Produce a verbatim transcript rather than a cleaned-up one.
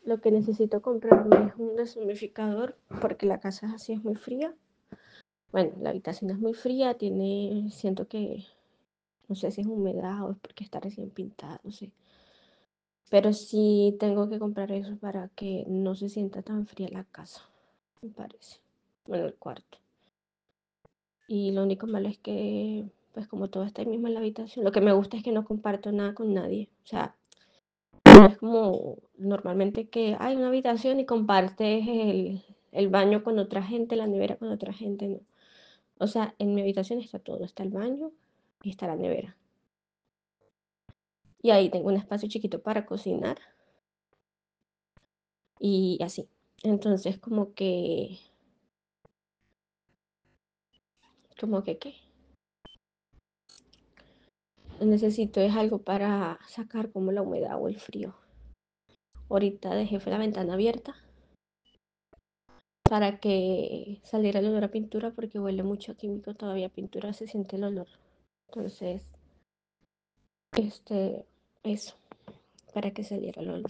Lo que necesito comprarme es un deshumidificador porque la casa así es muy fría. Bueno, la habitación es muy fría, tiene, siento que, no sé si es humedad o es porque está recién pintada, no sé. Pero sí tengo que comprar eso para que no se sienta tan fría la casa, me parece. Bueno, el cuarto. Y lo único malo es que, pues como todo está ahí mismo en la habitación, lo que me gusta es que no comparto nada con nadie. O sea, no es como normalmente que hay una habitación y compartes el, el baño con otra gente, la nevera con otra gente, no. O sea, en mi habitación está todo, está el baño y está la nevera. Y ahí tengo un espacio chiquito para cocinar y así. Entonces, como que, como que, ¿qué? Necesito es algo para sacar como la humedad o el frío. Ahorita dejé la ventana abierta para que saliera el olor a pintura porque huele mucho a químico todavía, a pintura se siente el olor. Entonces, este, eso, para que saliera el olor.